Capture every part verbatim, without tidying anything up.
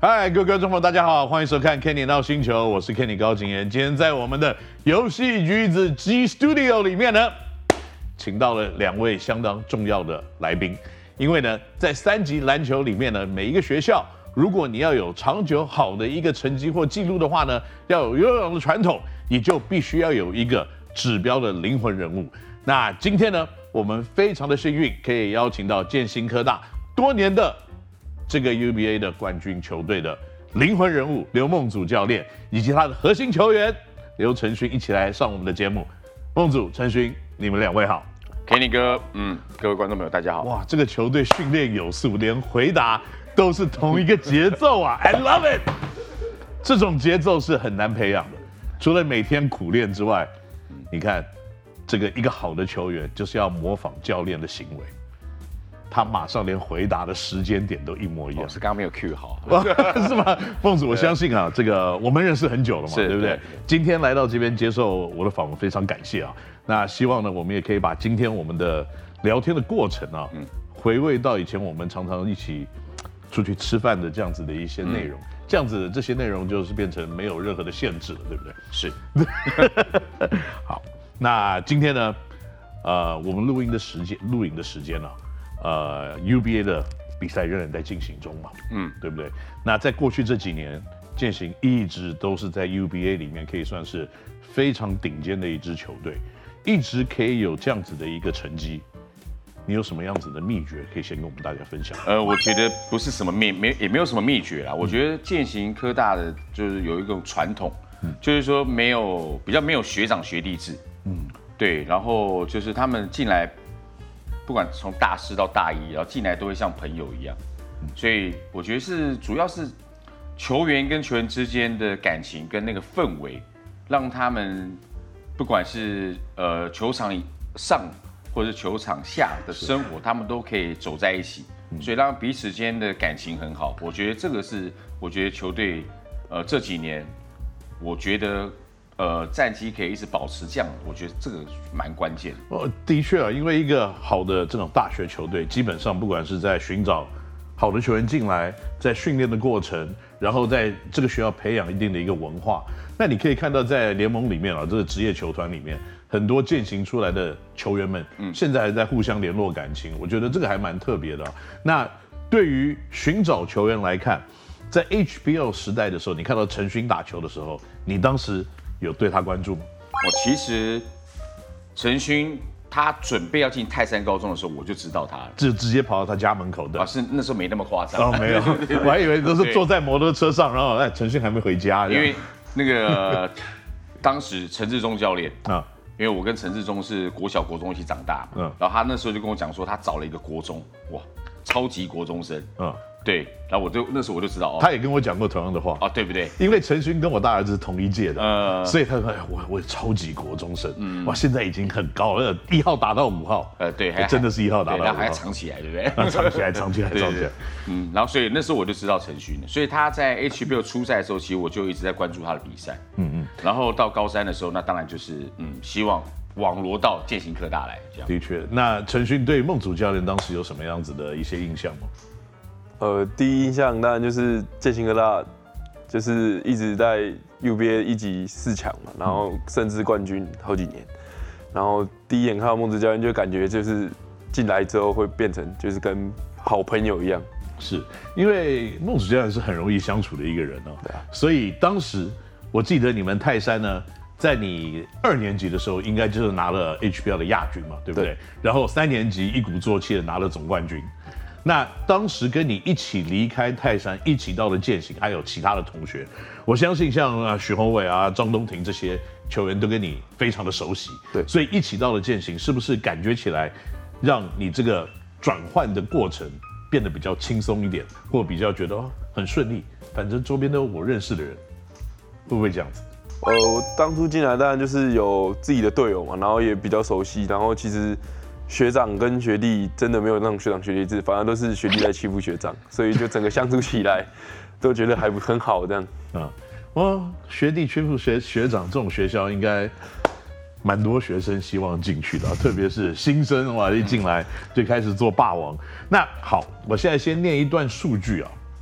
嗨，各位观众朋友，大家好，欢迎收看 Kenny 闹星球，我是 Kenny 高景言。今天在我们的游戏橘子 G Studio 里面呢，请到了两位相当重要的来宾。因为呢，在三级篮球里面呢，每一个学校，如果你要有长久好的一个成绩或记录的话呢，要有悠扬的传统，你就必须要有一个指标的灵魂人物。那今天呢，我们非常的幸运，可以邀请到建新科大多年的这个 U B A 的冠军球队的灵魂人物刘梦祖教练，以及他的核心球员刘承勋一起来上我们的节目。梦祖、承勋，你们两位好。 Kenny 哥，嗯，各位观众朋友，大家好。 哇，这个球队训练有素，连回答都是同一个节奏啊 ！I love it。这种节奏是很难培养的，除了每天苦练之外，你看，这个一个好的球员就是要模仿教练的行为。他马上连回答的时间点都一模一样。 哦、是刚刚没有 cue 好， 是吗？凤子，我相信啊，这个我们认识很久了嘛，对不对？今天来到这边接受我的访问，非常感谢啊。那希望呢，我们也可以把今天我们的聊天的过程啊，嗯、回味到以前我们常常一起出去吃饭的这样子的一些内容，嗯、这样子这些内容就是变成没有任何的限制了，对不对？ 是。 好，那今天呢，呃，我们录音的时间，录影的时间呢、啊？呃 ，U B A 的比赛仍然在进行中嘛，嗯，对不对？那在过去这几年，健行一直都是在 U B A 里面可以算是非常顶尖的一支球队，一直可以有这样子的一个成绩。你有什么样子的秘诀可以先跟我们大家分享？ 呃，我觉得不是什么秘没也没有什么秘诀啦。我觉得健行科大的就是有一种传统，嗯、就是说没有比较没有学长学弟制，嗯，对，然后就是他们进来。不管从大四到大一，然后进来都会像朋友一样，所以我觉得是主要是球员跟球员之间的感情跟那个氛围，让他们不管是呃球场上或者是球场下的生活，他们都可以走在一起，所以让彼此间的感情很好。我觉得这个是我觉得球队呃这几年，我觉得。呃，战绩可以一直保持这样，我觉得这个蛮关键的。 哦，的确啊，因为一个好的这种大学球队，基本上不管是在寻找好的球员进来，在训练的过程，然后在这个学校培养一定的一个文化。那你可以看到，在联盟里面啊，这个职业球团里面，很多践行出来的球员们，嗯，现在还在互相联络感情，我觉得这个还蛮特别的、啊。那对于寻找球员来看，在 H B L 时代的时候，你看到承勋打球的时候，你当时有对他关注吗？ 我其实承勋他准备要进泰山高中的时候，我就知道他了， 就直接跑到他家门口的。 啊，是那时候没那么夸张。 哦，没有，我还以为都是坐在摩托车上，然后哎，承勋还没回家。 因为那个当时陈志忠教练啊，因为我跟陈志忠是国小国中一起长大，嗯，然后他那时候就跟我讲说，他找了一个国中，哇，超级国中生，嗯。对，然后我就那时候我就知道哦， 他也跟我讲过同样的话啊，对不对？ 因为承勋跟我大儿子是同一届的，呃，所以他说我我超级国中生，嗯，哇，现在已经很高了，一号打到五号，呃，对，还真的是一号打到五号， 还藏起来，对不对？ 藏起来，藏起来，藏起来， 嗯，然后所以那时候我就知道承勋了，所以他在 H B L 初赛的时候，其实我就一直在关注他的比赛，嗯嗯，然后到高三的时候，那当然就是嗯，希望网罗到健行科大来，这样。 的确，那承勋对孟祖教练当时有什么样子的一些印象吗？ 呃，第一印象当然就是健行科大，就是一直在 U B A 一级四强嘛，然后甚至冠军好几年。然后第一眼看到孟子教练，就感觉就是进来之后会变成就是跟好朋友一样。 是因为孟子教练是很容易相处的一个人哦，对啊，所以当时我记得你们泰山呢，在你二年级的时候，应该就是拿了 H B L 的亚军嘛，对不对？对，然后三年级一鼓作气的拿了总冠军。那当时跟你一起离开泰山，一起到了健行，还有其他的同学，我相信像啊许宏伟啊、张东庭这些球员都跟你非常的熟悉，对，所以一起到了健行，是不是感觉起来，让你这个转换的过程变得比较轻松一点，或比较觉得、哦、很顺利？反正周边都有我认识的人，会不会这样子？ 呃，我当初进来当然就是有自己的队友嘛，然后也比较熟悉，然后其实。学长跟学弟真的没有那种学长学弟制，反而都是学弟在欺负学长，所以就整个相处起来都觉得还很好这样。 啊，哇，学弟欺负学学长这种学校应该蛮多学生希望进去的，特别是新生哇，一进来就开始做霸王。那好，我现在先念一段数据啊，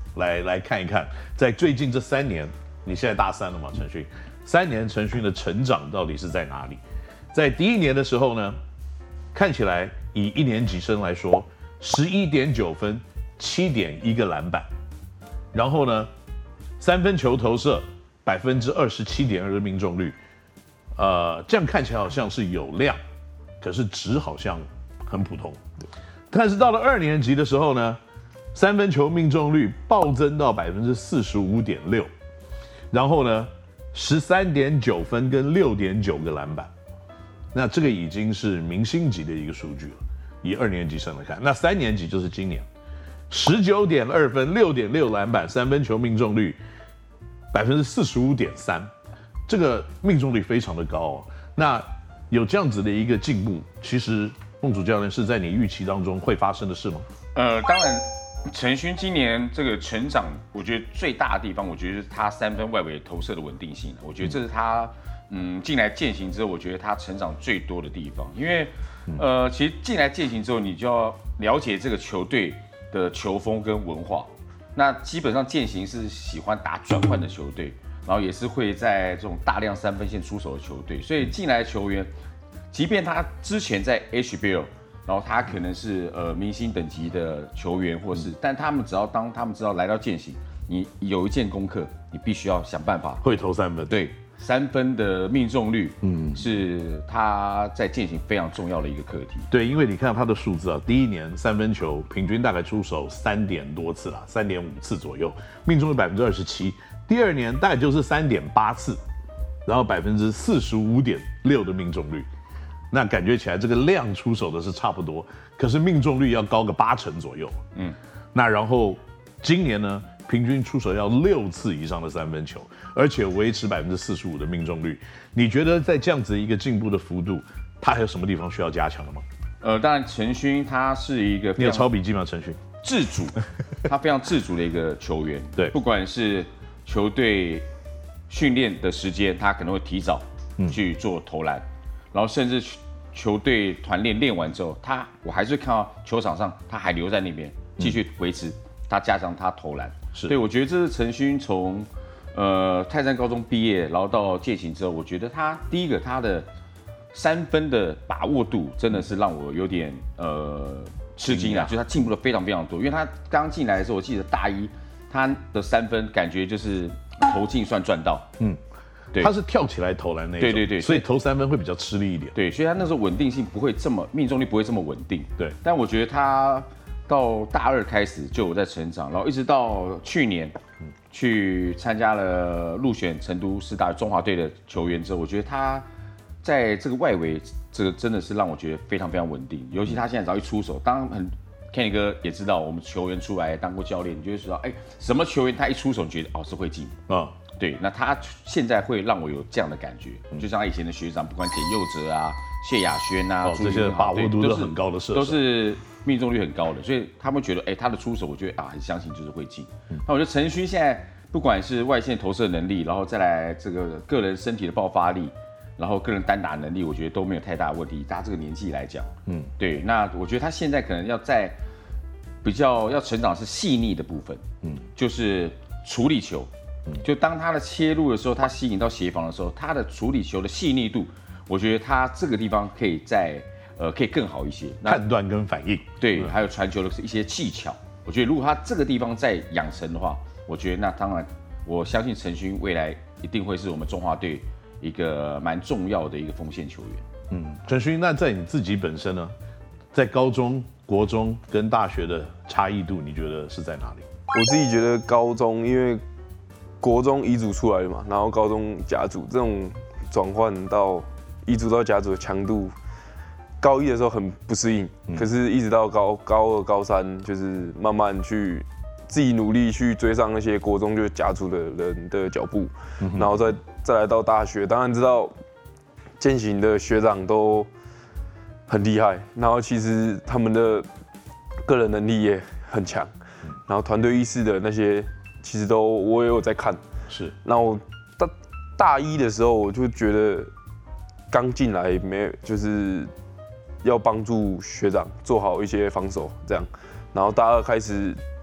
来来看一看，在最近这三年，你现在大三了嘛，陈勋，三年陈勋的成长到底是在哪里？在第一年的时候呢，看起来以一年级生来说，十一点九分，七点一个篮板，然后呢，三分球投射百分之二十七点二的命中率，呃，这样看起来好像是有量，可是值好像很普通。但是到了二年级的时候呢，三分球命中率暴增到百分之四十五点六，然后呢，十三点九分跟六点九个篮板。那这个已经是明星级的一个数据了，以二年级生来看，那三年级就是今年，十九点二分，六点六篮板，三分球命中率百分之四十五点三，这个命中率非常的高哦。那有这样子的一个进步，其实孟主教练是在你预期当中会发生的事吗？ 呃，当然，陈勋今年这个成长，我觉得最大的地方，我觉得是他三分外围投射的稳定性，我觉得这是他。嗯，进来践行之后，我觉得他成长最多的地方，因为，呃，其实进来践行之后，你就要了解这个球队的球风跟文化。那基本上践行是喜欢打转换的球队，然后也是会在这种大量三分线出手的球队，所以进来的球员，即便他之前在 H B L， 然后他可能是呃明星等级的球员，或是，但他们只要当他们知道来到践行，你有一件功课，你必须要想办法会投三分， 对。三分的命中率，嗯，是他在践行非常重要的一个课题。 对，因为你看他的数字啊，第一年三分球平均大概出手三点多次啦，三点五次左右，命中率百分之二十七。第二年大概就是三点八次，然后百分之四十五点六的命中率。那感觉起来这个量出手的是差不多，可是命中率要高个八成左右。嗯，那然后今年呢？平均出手要六次以上的三分球，而且维持百分之四十五的命中率。你觉得在这样子一个进步的幅度，他还有什么地方需要加强的吗？ 呃，当然陈勋他是一个你有抄笔记吗？陈勋自主，他非常自主的一个球员。 对， 不管是球队训练的时间，他可能会提早去做投篮，嗯、然后甚至球队团练练完之后，他我还是看到球场上他还留在那边继续维持。他加强他投篮， 是对我觉得这是陈勋从呃泰山高中毕业，然后到践行之后，我觉得他第一个他的三分的把握度真的是让我有点呃吃惊啊，就是他进步了非常非常多。因为他刚进来的时候，我记得大一他的三分感觉就是投进算赚到，嗯， 对，他是跳起来投篮那一种， 对对对， 所以投三分会比较吃力一点， 对，所以他那时候稳定性不会这么，命中率不会这么稳定， 对， 但我觉得他。到大二开始就有在成长，然后一直到去年去参加了入选成都师大中华队的球员之后，我觉得他在这个外围，这个真的是让我觉得非常非常稳定。尤其他现在只要一出手，当然很 Kenny 哥也知道，我们球员出来当过教练，你就会知道，哎，什么球员他一出手，你觉得哦是会进啊。对，那他现在会让我有这样的感觉，就像他以前的学长，不管简佑哲啊、谢亚轩啊， 哦、这些把握度都很高的射手， 都是命中率很高的，所以他们觉得，哎、欸，他的出手，我觉得啊，很相信就是会进。嗯、那我觉得陈勋现在不管是外线投射能力，然后再来这个个人身体的爆发力，然后个人单打能力，我觉得都没有太大的问题。他这个年纪来讲，嗯，对，那我觉得他现在可能要在比较要成长是细腻的部分，嗯，就是处理球。就当他的切入的时候，他吸引到协防的时候，他的处理球的细腻度，我觉得他这个地方可以再呃可以更好一些， 判断跟反应， 对，还有传球的一些技巧，我觉得如果他这个地方再养成的话，我觉得那当然，我相信陈勋未来一定会是我们中华队一个蛮重要的一个锋线球员。 嗯，陈勋，那在你自己本身呢，在高中、国中跟大学的差异度，你觉得是在哪里？ 我自己觉得高中，因为国中乙组出来的嘛，然后高中甲组这种转换到乙组到甲组的强度，高一的时候很不适应，嗯、可是一直到高高二、高三，就是慢慢去自己努力去追上那些国中就是甲组的人的脚步，嗯、然后再再来到大学，当然知道践行的学长都很厉害，然后其实他们的个人能力也很强，然后团队意识的那些。其实都我也有在看， 是。 然后大大一的时候，我就觉得刚进来没，就是要帮助学长做好一些防守这样。然后大二开始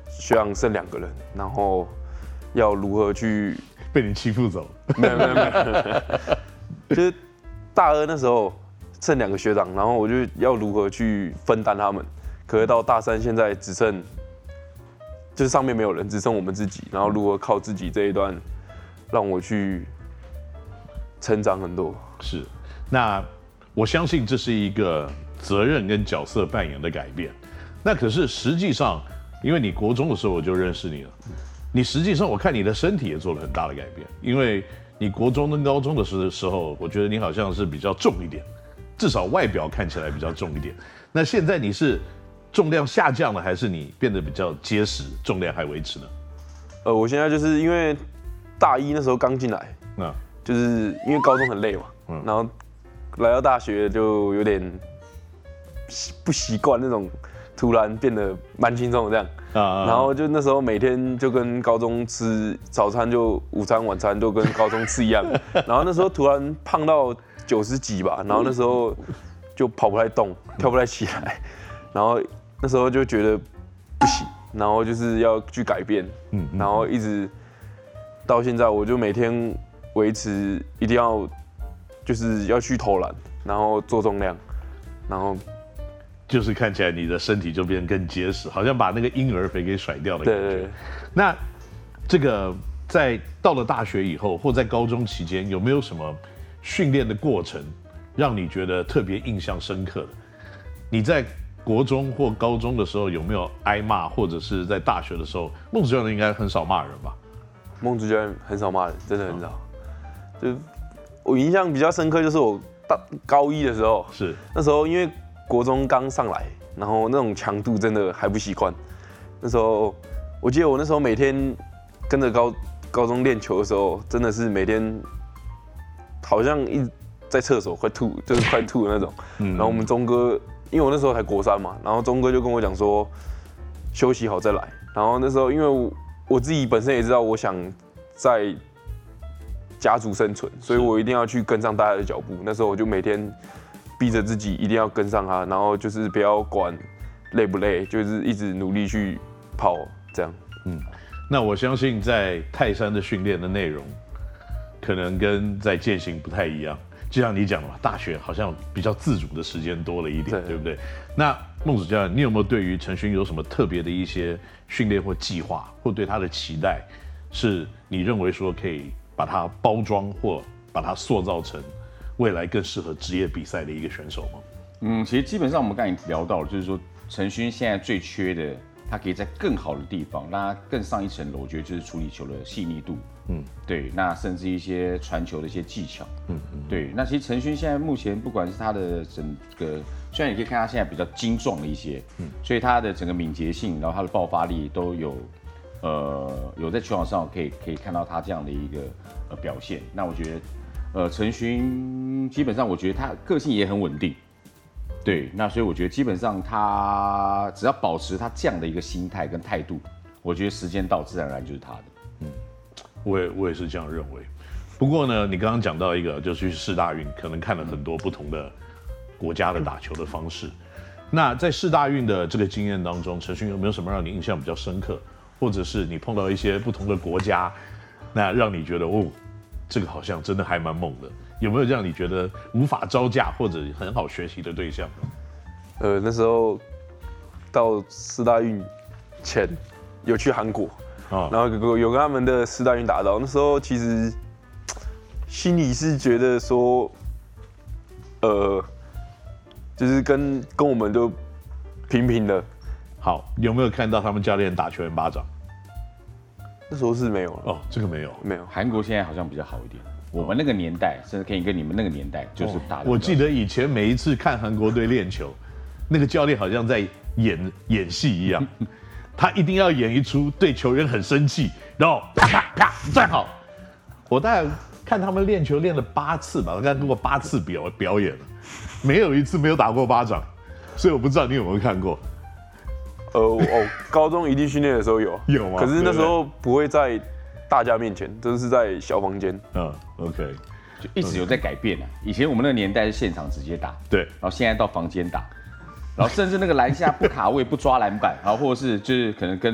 学长剩两个人，然后要如何去被你欺负走？ 没有没有没有，就是大二那时候剩两个学长，然后我就要如何去分担他们。可是到大三现在只剩，就是上面没有人，只剩我们自己，然后如何靠自己这一段，让我去成长很多。 是，那我相信这是一个责任跟角色扮演的改变。那可是实际上，因为你国中的时候我就认识你了，你实际上我看你的身体也做了很大的改变，因为你国中跟高中的时时候，我觉得你好像是比较重一点，至少外表看起来比较重一点。那现在你是重量下降了，还是你变得比较结实，重量还维持呢？ 呃，我现在就是因为大一那时候刚进来， 嗯， 就是因为高中很累嘛，嗯，然后来到大学就有点不习惯那种突然变得蛮轻松的这样。啊，然后就那时候每天就跟高中吃早餐，就午餐晚餐都跟高中吃一样。然后那时候突然胖到九十几吧，然后那时候就跑不太动，跳不太起来，然后那时候就觉得不行，然后就是要去改变，嗯，然后一直到现在，我就每天维持一定要就是要去投篮，然后做重量，然后。 就是看起来你的身体就变得更结实，好像把那个婴儿肥给甩掉的感觉。 对对对。 那这个在到了大学以后，或在高中期间，有没有什么训练的过程让你觉得特别印象深刻的？你在国中或高中的时候有没有挨骂，或者是在大学的时候，孟子教练应该很少骂人吧？ 孟子教练很少骂人，真的很少。就我印象比较深刻，就是我大高一的时候， 是那时候因为。国中刚上来，然后那种强度真的还不习惯。那时候，我记得我那时候每天跟着高高中练球的时候，真的是每天好像一直在厕所快吐，就是快吐的那种。嗯、然后我们钟哥，因为我那时候才国三嘛，然后钟哥就跟我讲说，休息好再来。然后那时候因为 我, 我自己本身也知道，我想在家族生存，所以我一定要去跟上大家的脚步。那时候我就每天。逼着自己一定要跟上他，然后就是不要管累不累，就是一直努力去跑，这样。 嗯，那我相信在泰山的训练的内容，可能跟在健行不太一样。就像你讲的嘛，大学好像比较自主的时间多了一点， 对, 对不对？那孟子教练，你有没有对于陈勋有什么特别的一些训练或计划，或对他的期待，是你认为说可以把它包装或把它塑造成？未来更适合职业比赛的一个选手吗？ 嗯，其实基本上我们刚才聊到了，就是说陈勋现在最缺的，他可以在更好的地方，让他更上一层楼。我觉得就是处理球的细腻度，嗯，对，那甚至一些传球的一些技巧，嗯嗯，对。那其实陈勋现在目前不管是他的整个，虽然你可以看他现在比较精壮了一些，嗯，所以他的整个敏捷性，然后他的爆发力都有，呃，有在球场上可以可以看到他这样的一个呃表现。那我觉得。呃，陈勋基本上，我觉得他个性也很稳定，对，那所以我觉得基本上他只要保持他这样的一个心态跟态度，我觉得时间到自然而然就是他的。嗯， 我也我也是这样认为。不过呢，你刚刚讲到一个，就是去世大运，可能看了很多不同的国家的打球的方式。那在世大运的这个经验当中，陈勋有没有什么让你印象比较深刻，或者是你碰到一些不同的国家，那让你觉得哦？这个好像真的还蛮猛的，有没有让你觉得无法招架或者很好学习的对象？ 呃，那时候到世大运前有去韩国，哦、然后有有跟他们的世大运打到，那时候其实心里是觉得说，呃，就是跟跟我们都平平的。 好，有没有看到他们教练打球员巴掌？ 那时候是没有了哦，这个没有， 没有。 韩国现在好像比较好一点。我们那个年代，甚至可以跟你们那个年代就是打的。 我记得以前每一次看韩国队练球，那个教练好像在演演戏一样，他一定要演一出对球员很生气，然后啪啪啪站好。我大概看他们练球练了八次吧，我看过八次表表演了，没有一次没有打过巴掌，所以我不知道你有没有看过。 呃哦，高中一地训练的时候有有吗？ 可是那时候不会在大家面前，都是在小房间。 嗯 ，OK， 就一直有在改变啊。以前我们那个年代是现场直接打， 对， 然后现在到房间打，然后甚至那个篮下不卡位不抓篮板，然后或者是就是可能跟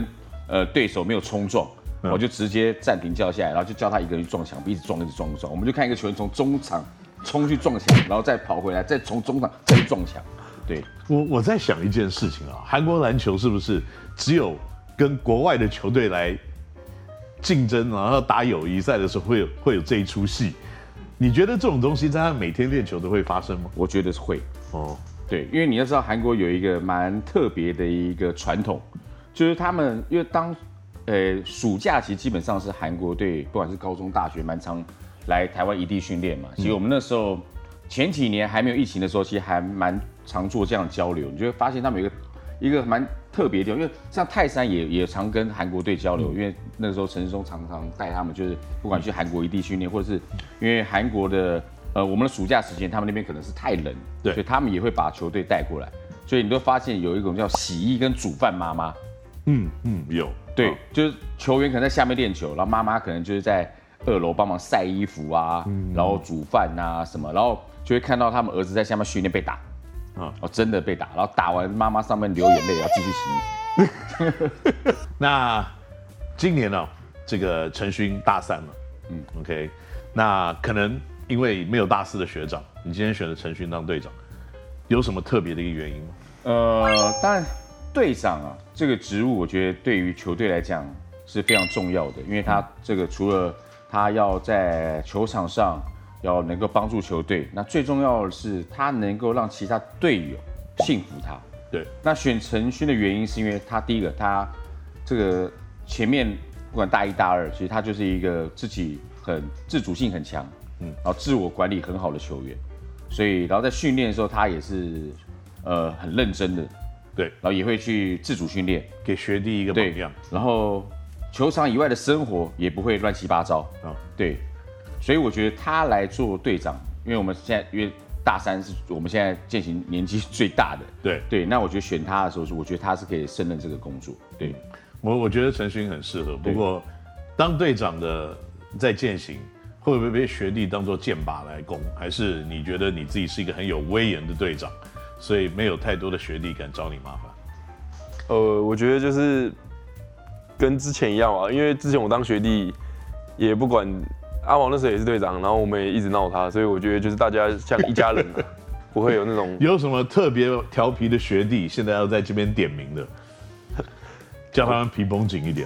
呃对手没有冲撞， 嗯我就直接暂停叫下来，然后就叫他一个人去撞墙壁，一直撞一直撞一直撞。我们就看一个球员从中场冲去撞墙，然后再跑回来，再从中场再去撞墙。对， 我我在想一件事情啊，韩国篮球是不是只有跟国外的球队来竞争，然后打友谊赛的时候会有会有这一出戏？你觉得这种东西在他们每天练球都会发生吗？ 我觉得是会。 哦， 对，因为你要知道韩国有一个蛮特别的一个传统，就是他们因为当呃暑假其实基本上是韩国队不管是高中大学蛮常来台湾异地训练嘛。其实我们那时候前几年还没有疫情的时候，其实还蛮常做这样的交流。你就会发现他们有一个一个蛮特别的地方，因为像泰山也也常跟韩国队交流，因为那个时候陈世忠常常带他们，就是不管去韩国异地训练，或者是因为韩国的呃我们的暑假时间，他们那边可能是太冷， 对， 所以他们也会把球队带过来。所以你都发现有一种叫洗衣跟煮饭妈妈， 嗯嗯，有， 对， 哦就是球员可能在下面练球，然后妈妈可能就是在二楼帮忙晒衣服啊，然后煮饭啊什么，然后就会看到他们儿子在下面训练被打， 啊哦，真的被打，然后打完妈妈上面流眼泪，要继续洗衣服。 那今年呢、哦，这个陈勋大三了，嗯 ，OK， 那可能因为没有大四的学长，你今天选了陈勋当队长，有什么特别的一个原因吗？ 呃，当然队长啊这个职务，我觉得对于球队来讲是非常重要的，因为他这个除了他要在球场上要能够帮助球队，那最重要的是他能够让其他队友信服他。 对， 那选陈勋的原因是因为他第一个，他这个前面不管大一大二，其实他就是一个自己很自主性很强，嗯，然后自我管理很好的球员，所以然后在训练的时候，他也是呃很认真的， 对， 然后也会去自主训练， 给学弟一个榜样， 然后球场以外的生活也不会乱七八糟啊， 哦对，所以我觉得他来做队长，因为我们现在因为大三是我们现在践行年纪最大的， 对对，那我觉得选他的时候，是我觉得他是可以胜任这个工作，对， 我我觉得陈勋很适合，不过当队长的在践行，会不会被学弟当作箭靶来攻？还是你觉得你自己是一个很有威严的队长，所以没有太多的学弟敢找你麻烦？ 呃，我觉得就是跟之前一样啊，因为之前我当学弟也不管，阿王那时候也是队长，然后我们也一直闹他，所以我觉得就是大家像一家人、啊，不会有那种有什么特别调皮的学弟，现在要在这边点名的，叫他们皮绷紧一点。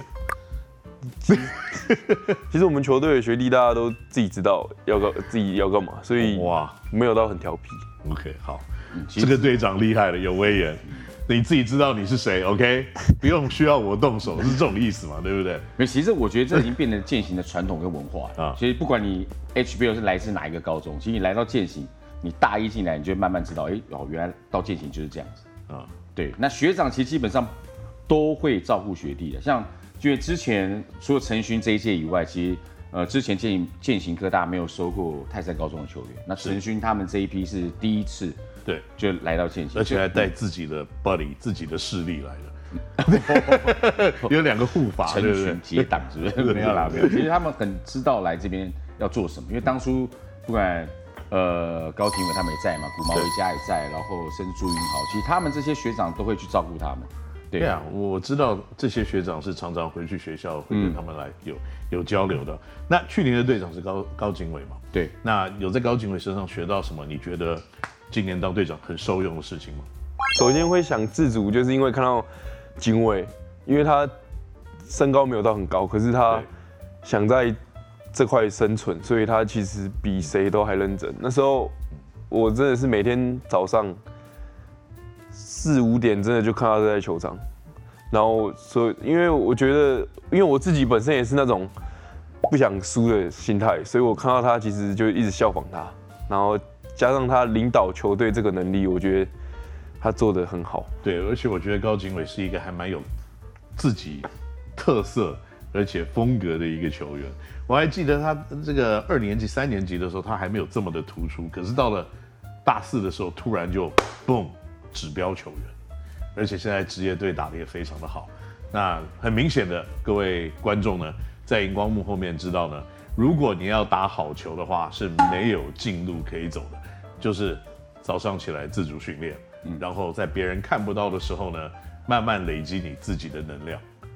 其实我们球队的学弟大家都自己知道要干自己要干嘛，所以哇， 没有到很调皮。 OK， 好，这个队长厉害了，有威严，你自己知道你是谁 ，OK， 不用需要我动手，是这种意思嘛，对不对？ 没，其实我觉得这已经变成践行的传统跟文化了。 啊其实不管你 H B L 是来自哪一个高中，其实你来到践行，你大一进来，你就会慢慢知道，哎，哦，原来到践行就是这样子啊。 对，那学长其实基本上都会照顾学弟的，像因为之前除了陈勋这一届以外，其实呃之前践践行科大没有收过泰山高中的球员，那陈勋他们这一批是第一次对， 就来到践行， 而且还带自己的 buddy、自己的势力来的，有两个护法， 成对不对群？结党是不是？没有啦，没有。其实他们很知道来这边要做什么，因为当初不管呃高廷伟他们也在嘛，古毛维嘉也在，然后甚至朱云豪，其实他们这些学长都会去照顾他们。对对啊，我知道这些学长是常常回去学校会跟他们来有、有交流的。那去年的队长是高高景伟嘛？ 对， 那有在高景伟身上学到什么？你觉得今年当队长很受用的事情吗？ 首先会想自主，就是因为看到景伟，因为他身高没有到很高，可是他对想在这块生存，所以他其实比谁都还认真。那时候我真的是每天早上四五点真的就看他在球场，然后所以因为我觉得，因为我自己本身也是那种不想输的心态，所以我看到他其实就一直效仿他，然后加上他领导球队这个能力，我觉得他做得很好。 对，而且我觉得高景伟是一个还蛮有自己特色而且风格的一个球员。我还记得他这个二年级、三年级的时候，他还没有这么的突出，可是到了大四的时候，突然就 boom 指标球员，而且现在职业队打得也非常的好。那很明显的，各位观众呢，在荧光幕后面知道呢，如果你要打好球的话，是没有近路可以走的，就是早上起来自主训练，然后在别人看不到的时候呢，慢慢累积你自己的能量。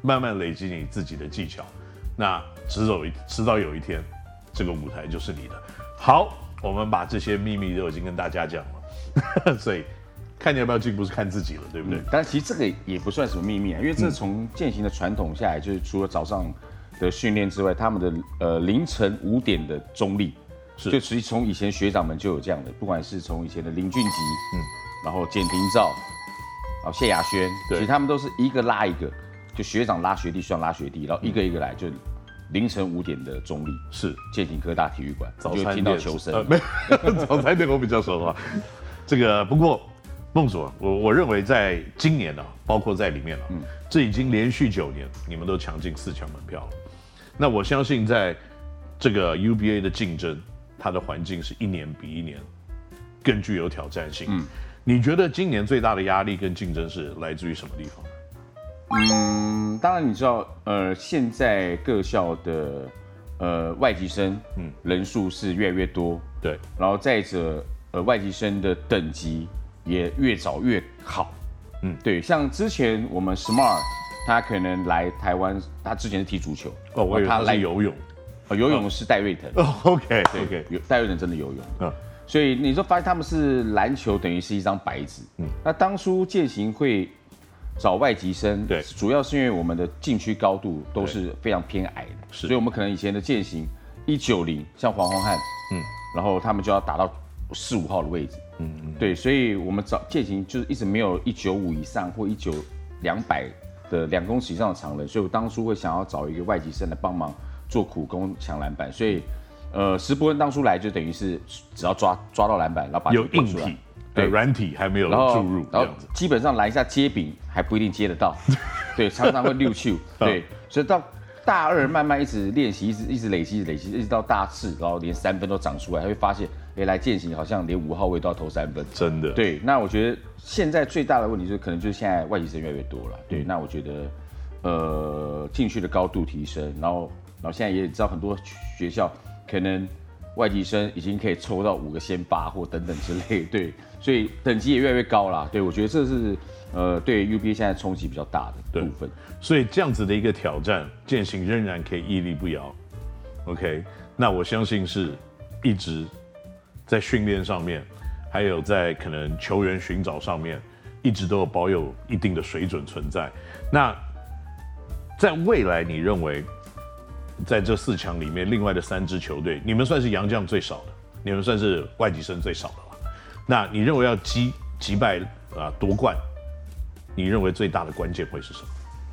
慢慢累积你自己的技巧，那迟早迟早有一天，这个舞台就是你的。好，我们把这些秘密都已经跟大家讲了，所以看你要不要进步是看自己了，对不对？ 嗯、但其实这个也不算什么秘密啊，因为这从健行的传统下来，就是除了早上的训练之外，他们的呃凌晨五点的中立， 是就其实从以前学长们就有这样的，不管是从以前的林俊杰，嗯，然后简廷照，然后谢亚轩，其实他们都是一个拉一个，就学长拉学弟，学长拉学弟，然后一个一个来，就凌晨五点的中立， 是健行科大体育馆， 早餐店就听到球声， 呃，没有早餐店我比较熟啊。这个不过孟主，我我认为在今年呢、啊，包括在里面了、啊，嗯，这已经连续九年你们都抢进四强门票了。那我相信在这个 U B A 的竞争，它的环境是一年比一年更具有挑战性。嗯，你觉得今年最大的压力跟竞争是来自于什么地方？ 嗯，当然你知道，呃，现在各校的呃外籍生，嗯，人数是越来越多， 对， 然后再者，呃，外籍生的等级也越早越好，嗯，对，像之前我们 Smart 他可能来台湾，他之前是踢足球， 哦，我以为他来游泳， 哦，游泳是戴瑞腾， 哦 ，OK 对 OK， 有戴瑞腾真的游泳， 嗯， 所以你说发现他们是篮球等于是一张白纸，嗯，那当初健行会找外籍生， 对， 主要是因为我们的禁区高度都是非常偏矮的， 是， 所以我们可能以前的健行一九零，像黄宏汉，嗯，然后他们就要打到四五号的位置，嗯嗯，对，所以我们找健行就是一直没有一九五以上或一九两百的两公尺以上的长人，所以我当初会想要找一个外籍生来帮忙做苦工抢篮板，所以呃，石伯恩当初来就等于是只要抓抓到篮板，然后把有硬体。对，软体还没有注入， 然后基本上来一下接柄还不一定接得到，对，常常会溜球，对，所以到大二慢慢一直练习，一直一直累积，累积，一直到大四，然后连三分都长出来，他会发现，哎，来健行好像连五号位都要投三分， 真的， 对，那我觉得现在最大的问题就是可能就是现在外籍生越来越多了，对，嗯、那我觉得，呃，禁区的高度提升，然后，然后现在也知道很多学校可能外籍生已经可以抽到五个先发或等等之类，对。所以等级也越来越高啦，对，我觉得这是呃对 U B A 现在冲击比较大的部分。 所以这样子的一个挑战，健行仍然可以屹立不摇。OK， 那我相信是一直在训练上面，还有在可能球员寻找上面，一直都有保有一定的水准存在。那在未来，你认为在这四强里面，另外的三支球队，你们算是洋将最少的，你们算是外籍生最少的。那你认为要击击败啊夺冠，你认为最大的关键会是什么？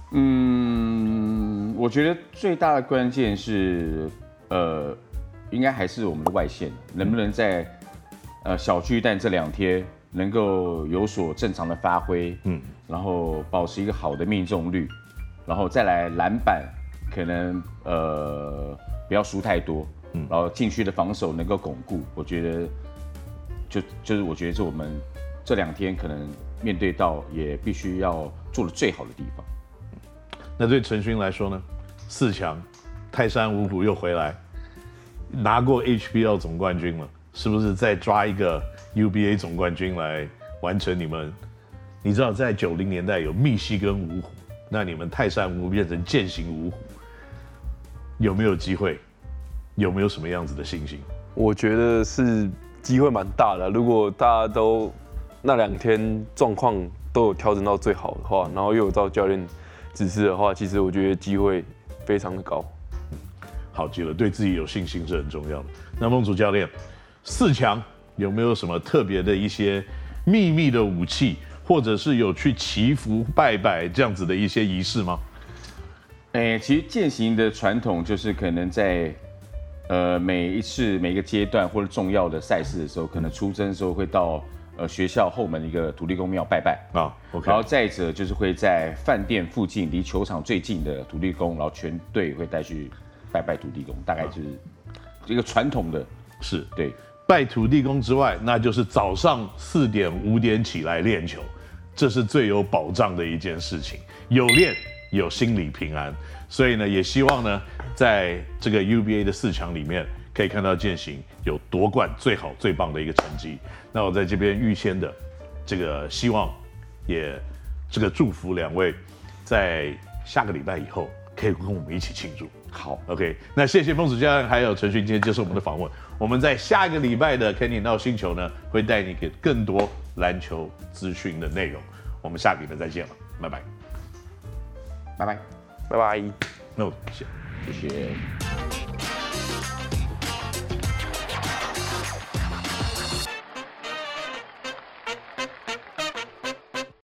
嗯，我觉得最大的关键是，呃，应该还是我们的外线能不能在呃小巨蛋这两天能够有所正常的发挥，嗯，然后保持一个好的命中率，然后再来篮板可能呃不要输太多，嗯，然后禁区的防守能够巩固，我觉得。就就是我觉得是我们这两天可能面对到也必须要做的最好的地方。 那对陈勋来说呢？四强，泰山五虎又回来，拿过 H B L 总冠军了，是不是再抓一个 U B A 总冠军来完成你们？你知道在九零年代有密西根五虎，那你们泰山五虎变成健行五虎，有没有机会？有没有什么样子的信心？ 我觉得是。机会蛮大的，如果大家都那两天状况都有调整到最好的话，然后又有照教练指示的话，其实我觉得机会非常的高。 好极了，对自己有信心是很重要的。那孟主教练，四强有没有什么特别的一些秘密的武器，或者是有去祈福拜拜这样子的一些仪式吗？ 哎，其实健行的传统就是可能在。呃，每一次每一个阶段或者重要的赛事的时候，可能出征的时候会到呃学校后门一个土地公庙拜拜啊， OK， 然后再者就是会在饭店附近离球场最近的土地公，然后全队会带去拜拜土地公，大概就是一个传统的， 是对。 拜土地公之外，那就是早上四点五点起来练球，这是最有保障的一件事情，有练有心理平安。所以呢，也希望呢，在这个 U B A 的四强里面，可以看到健行有夺冠最好最棒的一个成绩。那我在这边预先的这个希望，也这个祝福两位在下个礼拜以后可以跟我们一起庆祝。 好 ，OK， 那谢谢孟子教练还有陈勋今天接受我们的访问。我们在下一个礼拜的 Kenny 闹星球呢，会带你给更多篮球资讯的内容。我们下个礼拜再见了，拜拜， 拜拜， 拜拜。 那我谢谢谢。